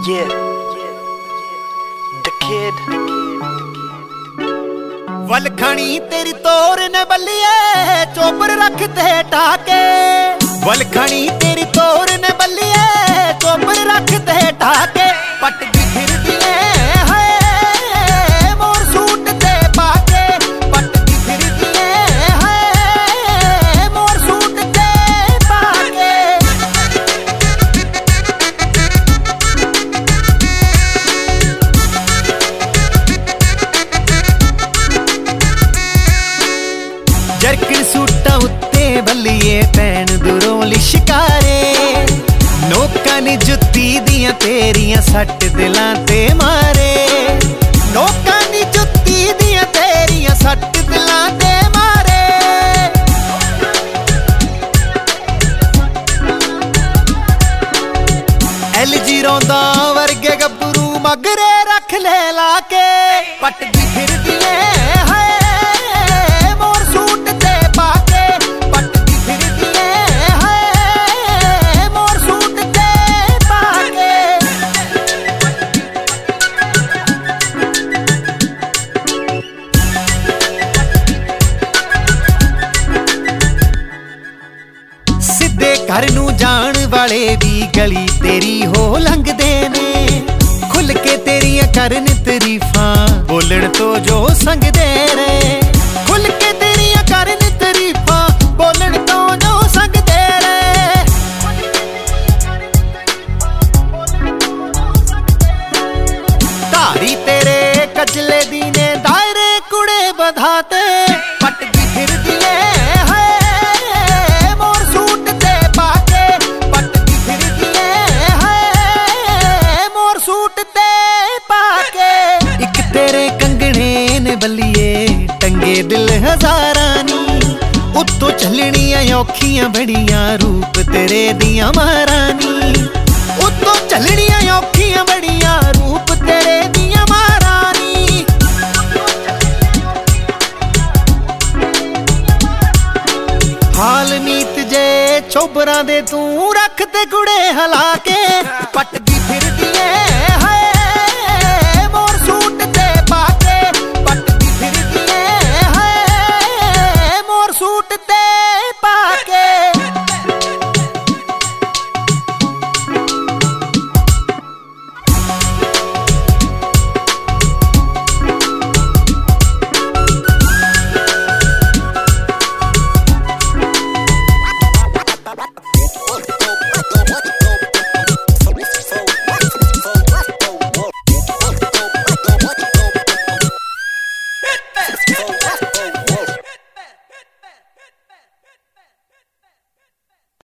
Yeah, the kid. वलखणी तेरी तोर ने बल्लिए चोपर रखते टाके। वलखणी तेरी तोर ने बल्लिए चोपर रखते टाके। पटकी फिरदी है मोर सूट ते पाके। पटकी फिरदी है मोर सूट ते पाके। जरकन सूटा उत्ते बल्लिए पैन दूरों लिशकारे। नोकां नी जुत्ती दियां तेरियां सट दिलां ते मारे। नोकां नी जुत्ती दियां तेरियां सट दिलां ते मारे। LG रोंदा वर्गे गब्बरू मगरे रख ले लाके। पटकी फिरदी है घर नू जान वाले भी गली तेरी हो लंघदे ने। खुल के तेरियां करन तरीफां बोलण तो जो संगदे रे। खुल के तेरियां करन तरीफां बोलण तो जो संगदे रे। धारी तेरे कजले दी ने दायरे कुड़े बधाते। पटकी फिरदी है बल्लिए टंगे दिल हजारां नी। उत्तों चलनियां औखियां बड़ियां रूप तेरे दियां महारानी। उत्तों चलनियां औखियां बड़ियां रूप तेरे दियां महारानी। हाल नीत जे चोबरां दे तू रख ते गुड़े हला के। पटकी